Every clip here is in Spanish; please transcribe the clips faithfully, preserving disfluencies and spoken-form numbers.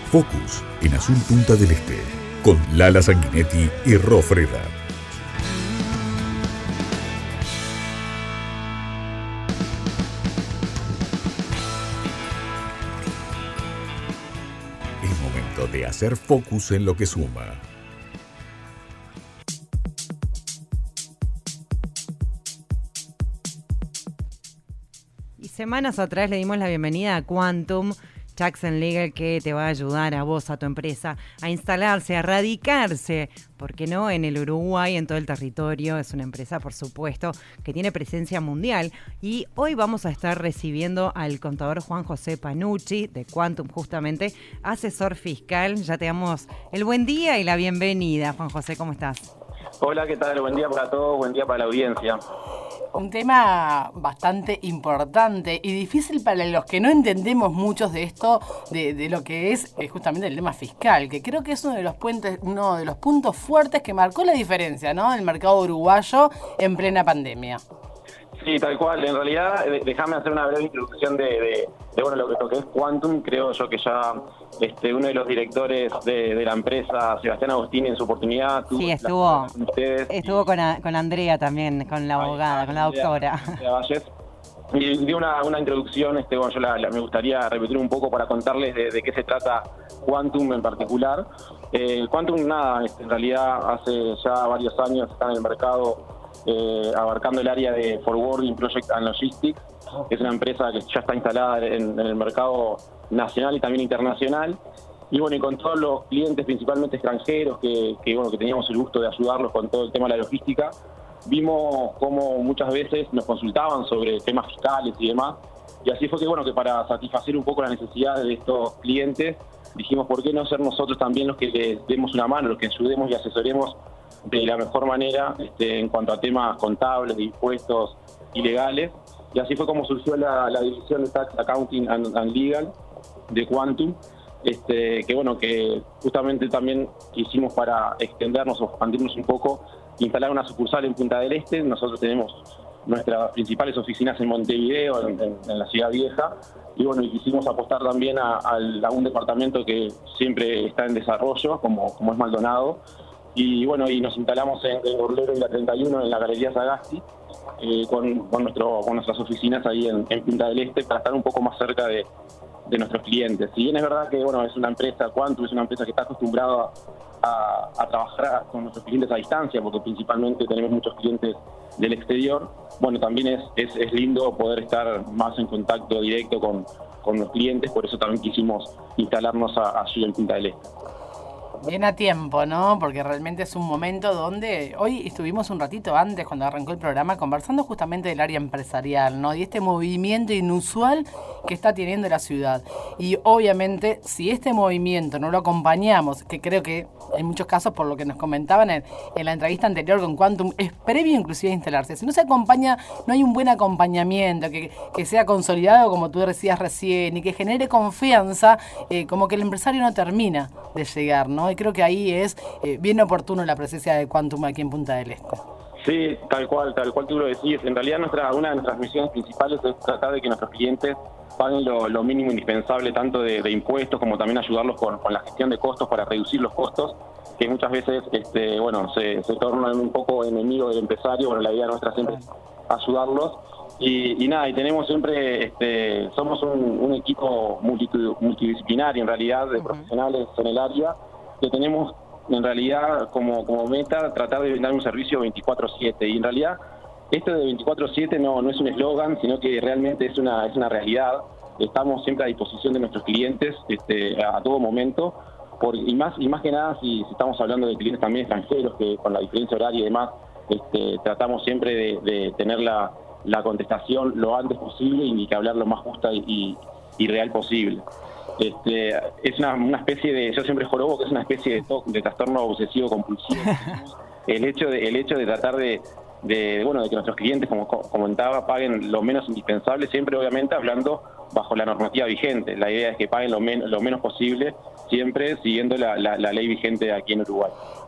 Focus, en Azul Punta del Este, con Lala Sanguinetti y Ro Freda. Es momento de hacer focus en lo que suma. Y semanas atrás le dimos la bienvenida a Quantum, Jackson Legal, que te va a ayudar a vos, a tu empresa, a instalarse, a radicarse, ¿por qué no?, en el Uruguay, en todo el territorio. Es una empresa, por supuesto, que tiene presencia mundial. Y hoy vamos a estar recibiendo al contador Juan José Panucci, de Quantum, justamente, asesor fiscal. Ya te damos el buen día y la bienvenida. Juan José, ¿cómo estás? Hola, ¿qué tal? Buen día para todos, buen día para la audiencia. Un tema bastante importante y difícil para los que no entendemos muchos de esto, de, de lo que es eh, justamente el tema fiscal, que creo que es uno de los puentes, uno de los puntos fuertes que marcó la diferencia, ¿no?, del mercado uruguayo en plena pandemia. Sí, tal cual. En realidad, déjame hacer una breve introducción de, de, de bueno, lo, lo que es Quantum. Creo yo que ya este, uno de los directores de, de la empresa, Sebastián Agostini, en su oportunidad... Sí, estuvo con ustedes estuvo y, con, a, con Andrea también, con la abogada, con la doctora. Andrea Valles. Y dio una, una introducción, este, bueno, yo la, la, me gustaría repetir un poco para contarles de, de qué se trata Quantum en particular. Eh, Quantum, nada, este, en realidad hace ya varios años está en el mercado... Eh, abarcando el área de Forwarding Project and Logistics, que es una empresa que ya está instalada en, en el mercado nacional y también internacional. Y bueno, y con todos los clientes, principalmente extranjeros, que, que, bueno, que teníamos el gusto de ayudarlos con todo el tema de la logística, vimos cómo muchas veces nos consultaban sobre temas fiscales y demás. Y así fue que, bueno, que para satisfacer un poco las necesidades de estos clientes, dijimos, ¿por qué no ser nosotros también los que les demos una mano, los que ayudemos y asesoremos de la mejor manera este, en cuanto a temas contables, de impuestos y legales? Y así fue como surgió la, la división de Tax Accounting and, and Legal de Quantum, este, que bueno, que justamente también hicimos para extendernos o expandirnos un poco, instalar una sucursal en Punta del Este. Nosotros tenemos nuestras principales oficinas en Montevideo, en, en, en la Ciudad Vieja, y bueno, y quisimos apostar también a, a, a un departamento que siempre está en desarrollo, como, como es Maldonado. Y bueno, y nos instalamos en, en Orlero y la treinta y uno, en la Galería Sagasti, eh, con, con, nuestro, con nuestras oficinas ahí en, en Punta del Este, para estar un poco más cerca de, de nuestros clientes. Si bien es verdad que bueno, es una empresa, Quantum es una empresa que está acostumbrada a, a trabajar con nuestros clientes a distancia, porque principalmente tenemos muchos clientes del exterior, bueno, también es, es, es lindo poder estar más en contacto directo con, con los clientes, por eso también quisimos instalarnos a, allí en Punta del Este. Bien a tiempo, ¿no? Porque realmente es un momento donde hoy estuvimos un ratito antes, cuando arrancó el programa, conversando justamente del área empresarial, ¿no? Y este movimiento inusual que está teniendo la ciudad. Y obviamente, si este movimiento no lo acompañamos, que creo que en muchos casos, por lo que nos comentaban en, en la entrevista anterior con Quantum, es previo inclusive a instalarse. Si no se acompaña, no hay un buen acompañamiento, que, que sea consolidado, como tú decías recién, y que genere confianza, eh, como que el empresario no termina de llegar, ¿no? Y creo que ahí es eh, bien oportuno la presencia de Quantum aquí en Punta del Este. Sí, tal cual, tal cual tú lo decís. En realidad nuestra una de nuestras misiones principales es tratar de que nuestros clientes paguen lo, lo mínimo indispensable, tanto de, de impuestos como también ayudarlos con, con la gestión de costos para reducir los costos, que muchas veces este, bueno, se, se tornan un poco enemigos del empresario. Bueno, la idea nuestra siempre es ayudarlos. Y, y nada, y tenemos siempre, este, somos un, un equipo multidisciplinario en realidad, de uh-huh. profesionales en el área, que tenemos en realidad como, como meta tratar de brindar un servicio veinticuatro siete. Y en realidad esto de veinticuatro siete no, no es un eslogan, sino que realmente es una, es una realidad. Estamos siempre a disposición de nuestros clientes este, a todo momento. Por, y, más, y más que nada si, si estamos hablando de clientes también extranjeros, que con la diferencia horaria y demás, este, tratamos siempre de, de tener la, la contestación lo antes posible y que hablar lo más justa y, y, y real posible. Este, es una, una especie de, yo siempre jorobo que es una especie de, to, de trastorno obsesivo compulsivo. El hecho de, el hecho de tratar de, de, bueno, de que nuestros clientes, como comentaba, paguen lo menos indispensable, siempre obviamente hablando bajo la normativa vigente. La idea es que paguen lo, men, lo menos posible, siempre siguiendo la, la, la ley vigente aquí en Uruguay.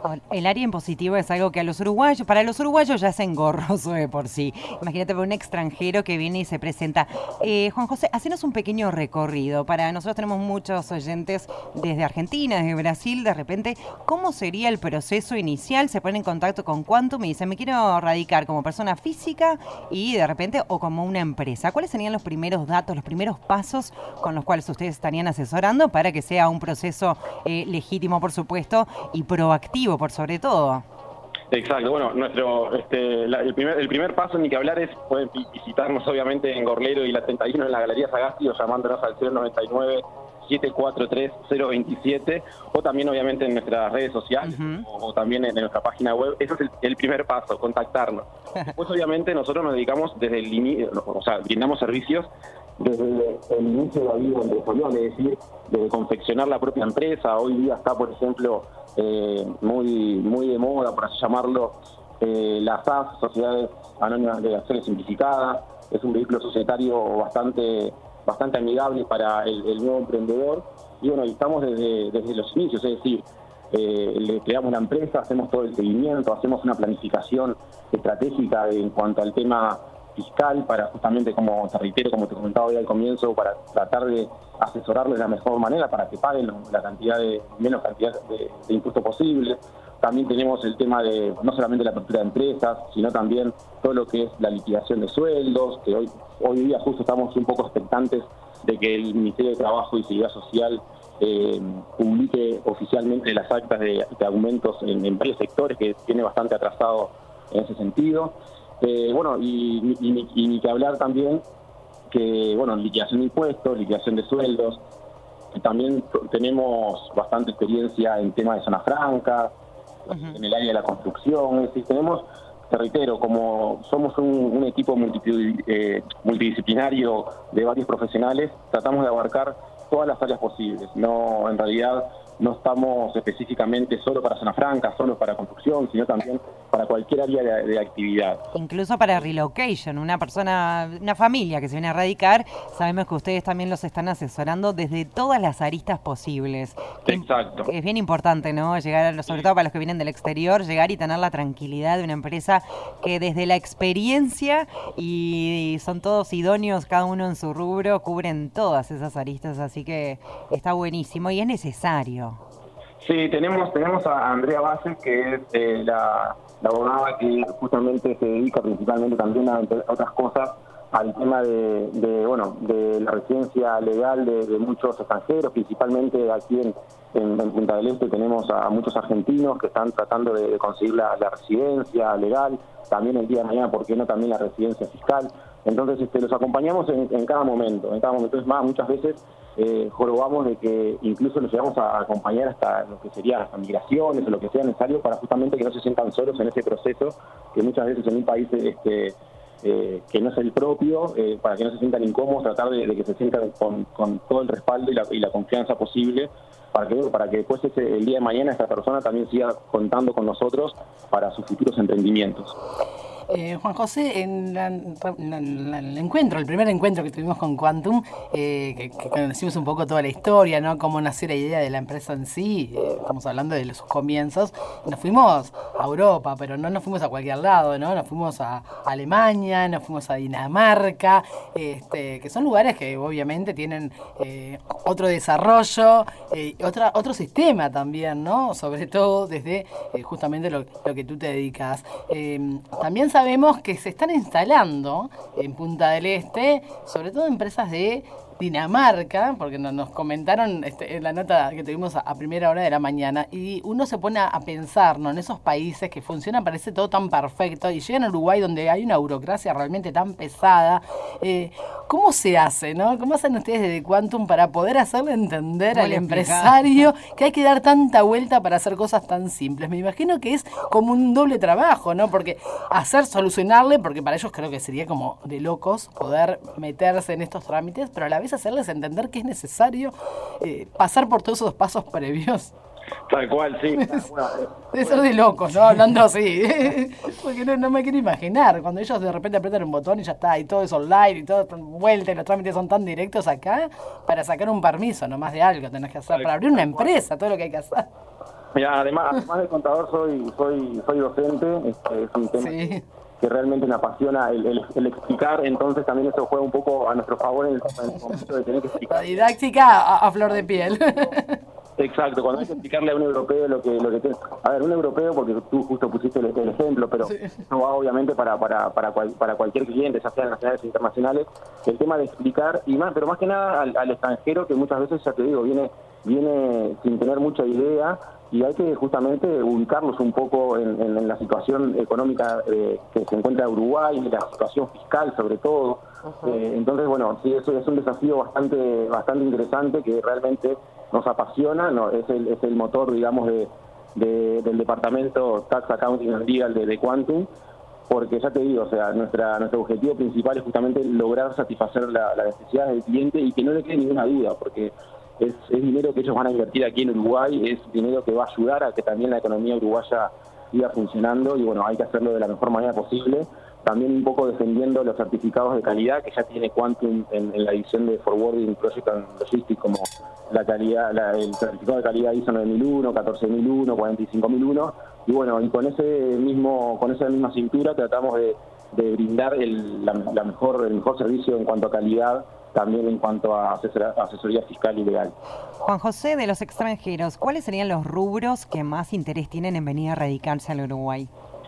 El área impositiva es algo que a los uruguayos, para los uruguayos ya es engorroso de por sí. Imagínate para un extranjero que viene y se presenta. Eh, Juan José, hacenos un pequeño recorrido. Para nosotros tenemos muchos oyentes desde Argentina, desde Brasil, de repente, ¿cómo sería el proceso inicial? Se ponen en contacto con Quantum y dicen, me quiero radicar como persona física y de repente, o como una empresa. ¿Cuáles serían los primeros datos, los primeros pasos con los cuales ustedes estarían asesorando para que sea un proceso eh, legítimo, por supuesto, y proactivo, por sobre todo? Exacto, bueno, nuestro este, la, el, primer, el primer paso ni que hablar es poder visitarnos obviamente en Gorlero y la treinta y uno en la Galería Sagasti o llamándonos al cero noventa y nueve, siete cuatro tres, cero veintisiete o también obviamente en nuestras redes sociales uh-huh. o, o también en, en nuestra página web. Eso es el, el primer paso, contactarnos. Después obviamente nosotros nos dedicamos desde el inicio, o sea, brindamos servicios desde el inicio de la vida empresarial, es decir, de confeccionar la propia empresa. Hoy día está, por ejemplo, eh, muy muy de moda, por así llamarlo, eh, las S A S, Sociedades Anónimas de Acciones Simplificadas. Es un vehículo societario bastante bastante amigable para el, el nuevo emprendedor. Y bueno, estamos desde, desde los inicios, es decir, eh, le creamos una empresa, hacemos todo el seguimiento, hacemos una planificación estratégica en cuanto al tema fiscal para justamente, como te reitero, como te comentaba hoy al comienzo, para tratar de asesorarles de la mejor manera para que paguen la cantidad de menos cantidad de, de impuestos posible. También tenemos el tema de no solamente la apertura de empresas, sino también todo lo que es la liquidación de sueldos, que hoy hoy día justo estamos un poco expectantes de que el Ministerio de Trabajo y Seguridad Social eh, publique oficialmente las actas de, de aumentos en, en varios sectores, que tiene bastante atrasado en ese sentido. Eh, bueno, y, y, y ni que hablar también que, bueno, liquidación de impuestos, liquidación de sueldos. También tenemos bastante experiencia en temas de zonas francas, uh-huh. en el área de la construcción. Es decir, tenemos, te reitero, como somos un, un equipo multi, eh, multidisciplinario de varios profesionales, tratamos de abarcar todas las áreas posibles. No, en realidad no estamos específicamente solo para zona franca, solo para construcción, sino también para cualquier área de, de actividad. Incluso para relocation, una persona, una familia que se viene a radicar, sabemos que ustedes también los están asesorando desde todas las aristas posibles. Exacto. Es bien importante, ¿no? Llegar, sobre todo para los que vienen del exterior, llegar y tener la tranquilidad de una empresa que desde la experiencia, y son todos idóneos, cada uno en su rubro, cubren todas esas aristas, así que está buenísimo y es necesario. Sí, tenemos tenemos a Andrea Bases, que es eh, la, la abogada que justamente se dedica principalmente también a, a otras cosas, al tema de, de bueno de la residencia legal de, de muchos extranjeros, principalmente aquí en, en, en Punta del Este tenemos a muchos argentinos que están tratando de, de conseguir la, la residencia legal, también el día de mañana, ¿por qué no?, también la residencia fiscal. Entonces este, los acompañamos en, en cada momento, en cada momento. Es más, muchas veces eh, jorobamos de que incluso los llevamos a acompañar hasta lo que serían las migraciones o lo que sea necesario para justamente que no se sientan solos en ese proceso, que muchas veces en un país este, eh, que no es el propio, eh, para que no se sientan incómodos, tratar de, de que se sientan con, con todo el respaldo y la, y la confianza posible, para que, para que después ese, el día de mañana esta persona también siga contando con nosotros para sus futuros emprendimientos. Eh, Juan José, en, la, en, la, en el encuentro, el primer encuentro que tuvimos con Quantum, eh, que, que conocimos un poco toda la historia, ¿no? Cómo nació la idea de la empresa en sí, eh, estamos hablando de sus comienzos. Nos fuimos a Europa, pero no nos fuimos a cualquier lado, ¿no? Nos fuimos a Alemania, nos fuimos a Dinamarca, este, que son lugares que obviamente tienen eh, otro desarrollo, eh, otra, otro sistema también, ¿no? Sobre todo desde eh, justamente lo, lo que tú te dedicas. Eh, también sabemos que se están instalando en Punta del Este, sobre todo empresas de Dinamarca, porque nos comentaron este, en la nota que tuvimos a, a primera hora de la mañana, y uno se pone a pensar, ¿no?, en esos países que funcionan, parece todo tan perfecto, y llegan a Uruguay donde hay una burocracia realmente tan pesada. Eh, ¿Cómo se hace, no? ¿Cómo hacen ustedes desde Quantum para poder hacerle entender al empresario que hay que dar tanta vuelta para hacer cosas tan simples? Me imagino que es como un doble trabajo, ¿no? Porque hacer, solucionarle, porque para ellos creo que sería como de locos poder meterse en estos trámites, pero a la vez hacerles entender que es necesario eh, pasar por todos esos pasos previos. Tal cual, sí. Debe ser de locos, ¿no? Hablando así. Porque no, no me quiero imaginar. Cuando ellos de repente apretan un botón y ya está, y todo es online, y todo vuelta, y los trámites son tan directos acá, para sacar un permiso nomás de algo tenés que hacer, para abrir una empresa, todo lo que hay que hacer. Mira, además, además de contador, soy soy soy docente, este, es un tema Sí. que, que realmente me apasiona el, el, el explicar, entonces también eso juega un poco a nuestro favor en el, en el momento de tener que La explicar. didáctica a, a flor de piel. Exacto, cuando hay que explicarle a un europeo lo que lo que tiene. A ver, un europeo, porque tú justo pusiste el, el ejemplo, pero Sí. no va obviamente para para para, cual, para cualquier cliente, ya sean nacionales o internacionales, el tema de explicar, y más, pero más que nada al, al extranjero, que muchas veces, ya te digo, viene viene sin tener mucha idea, y hay que justamente ubicarlos un poco en, en, en la situación económica eh, que se encuentra Uruguay, y la situación fiscal sobre todo. Eh, entonces, bueno, sí, eso es un desafío bastante bastante interesante que realmente nos apasiona, no, es el es el motor, digamos, de, de- del departamento Tax Accounting and Legal de, de Quantum, porque ya te digo, o sea, nuestra nuestro objetivo principal es justamente lograr satisfacer la, la necesidad del cliente y que no le quede ninguna duda, porque es, es dinero que ellos van a invertir aquí en Uruguay, es dinero que va a ayudar a que también la economía uruguaya siga funcionando, y bueno, hay que hacerlo de la mejor manera posible. También un poco defendiendo los certificados de calidad que ya tiene Quantum en, en la edición de Forwarding Project and Logistics, como la calidad, la- el certificado de calidad I S O nueve mil uno, catorce mil uno, cuarenta y cinco mil uno, y bueno, y con ese mismo, con esa misma cintura tratamos de, de brindar el, la, la mejor, el mejor servicio en cuanto a calidad, también en cuanto a asesora- asesoría fiscal y legal. Juan José, de los extranjeros, ¿cuáles serían los rubros que más interés tienen en venir a radicarse al Uruguay?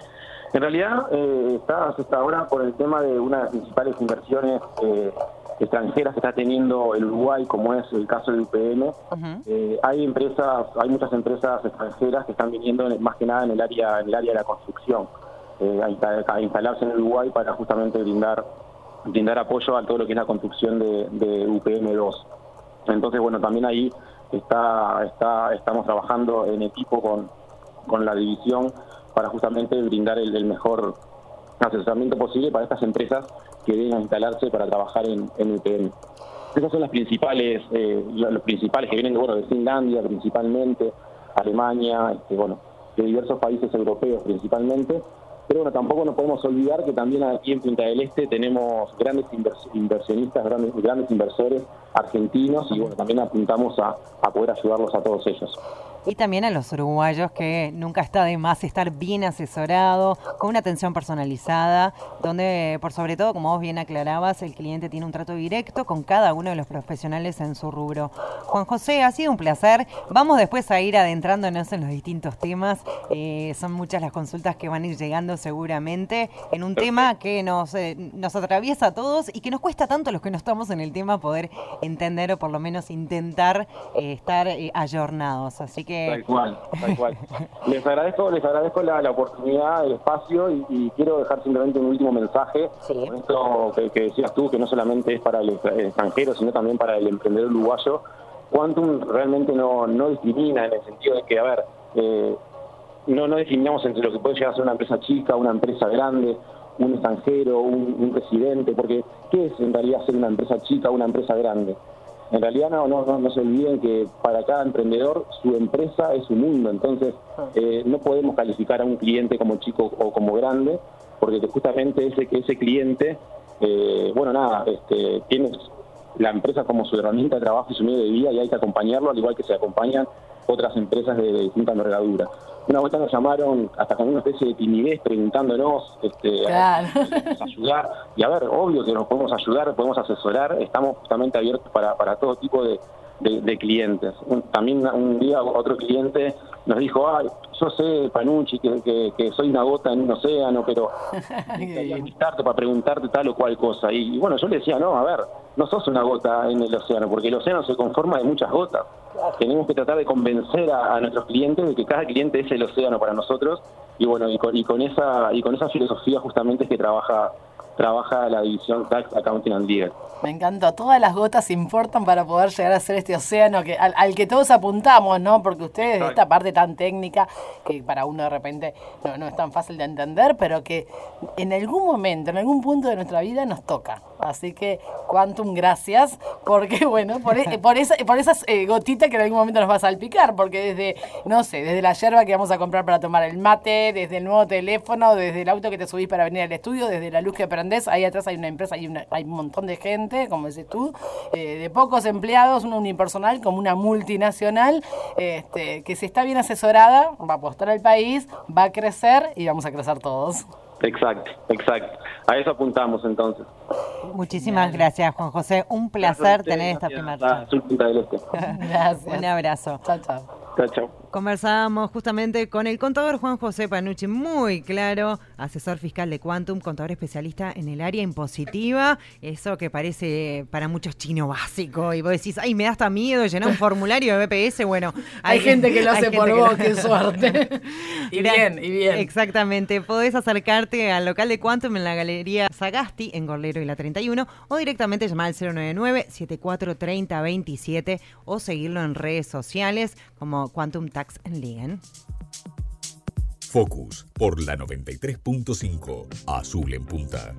En realidad, eh, está hasta ahora por el tema de una de las principales inversiones eh, extranjeras que está teniendo el Uruguay, como es el caso del U P M. Ujú. Eh, hay empresas, hay muchas empresas extranjeras que están viniendo en- más que nada en el área, en el área de la construcción, eh, a, insta- a instalarse en el Uruguay para justamente brindar brindar apoyo a todo lo que es la construcción de, de U P M dos. Entonces, bueno, también ahí está, está, estamos trabajando en equipo con, con la división para justamente brindar el, el mejor asesoramiento posible para estas empresas que vengan a instalarse para trabajar en, en U P M. Esas son las principales, eh, los principales que vienen, bueno, de Finlandia principalmente, Alemania, este, bueno, de diversos países europeos principalmente. Pero bueno, tampoco nos podemos olvidar que también aquí en Punta del Este tenemos grandes invers- inversionistas, grandes, grandes inversores argentinos, y bueno, también apuntamos a, a poder ayudarlos a todos ellos. Y también a los uruguayos, que nunca está de más estar bien asesorado, con una atención personalizada, donde por sobre todo, como vos bien aclarabas, el cliente tiene un trato directo con cada uno de los profesionales en su rubro. Juan José, ha sido un placer. Vamos después a ir adentrándonos en los distintos temas. Eh, son muchas las consultas que van a ir llegando seguramente en un tema que nos, eh, nos atraviesa a todos y que nos cuesta tanto a los que no estamos en el tema poder entender o por lo menos intentar eh, estar eh, ayornados. Así que Tal cual, tal cual. Les agradezco, les agradezco la, la oportunidad, el espacio, y, y quiero dejar simplemente un último mensaje. Sí. Con esto que, que decías tú, que no solamente es para el, extra- el extranjero, sino también para el emprendedor uruguayo. Quantum realmente no, no discrimina, en el sentido de que, a ver, eh, no, no discriminamos entre lo que puede llegar a ser una empresa chica, una empresa grande, un extranjero, un, un residente, porque ¿qué es en realidad ser una empresa chica o una empresa grande? En realidad no, no, no, no se olviden que para cada emprendedor su empresa es su mundo, entonces eh, no podemos calificar a un cliente como chico o como grande, porque justamente ese que ese cliente, eh, bueno nada, este, tiene la empresa como su herramienta de trabajo y su medio de vida, y hay que acompañarlo al igual que se acompañan otras empresas de, de distinta envergadura. Una vuelta nos llamaron hasta con una especie de timidez preguntándonos este, Claro. a ver si podemos ayudar, y a ver, obvio que nos podemos ayudar, podemos asesorar, estamos justamente abiertos para, para todo tipo de, de, de clientes. Un- también un día otro cliente nos dijo, ay, yo sé, Panucci, que, que, que soy una gota en un océano, pero quería invitarte para preguntarte tal o cual cosa. Y, y bueno, yo le decía, no, a ver, no sos una gota en el océano, porque el océano se conforma de muchas gotas. Tenemos que tratar de convencer a, a nuestros clientes de que cada cliente es el océano para nosotros, y bueno, y con, y con esa y con esa filosofía justamente es que trabaja trabaja la división Tax Accounting and Legal. Me encantó. Todas las gotas importan para poder llegar a ser este océano que al, al que todos apuntamos, ¿no? Porque ustedes, Exacto. esta parte tan técnica, que para uno de repente no, no es tan fácil de entender, pero que en algún momento, en algún punto de nuestra vida nos toca. Así que, Quantum, gracias, porque bueno, por, por, esa, por esas eh, gotitas que en algún momento nos va a salpicar, porque desde, no sé, desde la yerba que vamos a comprar para tomar el mate, desde el nuevo teléfono, desde el auto que te subís para venir al estudio, desde la luz que prendés, ahí atrás hay una empresa, hay, una, hay un montón de gente, como decís tú, eh, de pocos empleados, una unipersonal como una multinacional, este, que si está bien asesorada, va a apostar al país, va a crecer y vamos a crecer todos. Exacto, exacto. A eso apuntamos entonces. Muchísimas Bien. gracias, Juan José. Un placer usted, tener esta primera charla. Azul Punta del Este. Gracias. Un abrazo. Chao, chao. Chao, chao. Conversábamos justamente con el contador Juan José Panucci, muy claro, asesor fiscal de Quantum, contador especialista en el área impositiva, eso que parece para muchos chino básico, y vos decís, ay, me da hasta miedo llenar un formulario de B P S, bueno. Hay, hay gente que lo hace por vos, lo... qué suerte. y bien, y bien. Exactamente, podés acercarte al local de Quantum en la Galería Sagasti, en Gorlero y la treinta y uno, o directamente llamar al cero nueve nueve, setenta y cuatro, treinta, veintisiete, o seguirlo en redes sociales como Quantum Tax and Legal. Focus por la noventa y tres punto cinco, Azul en Punta.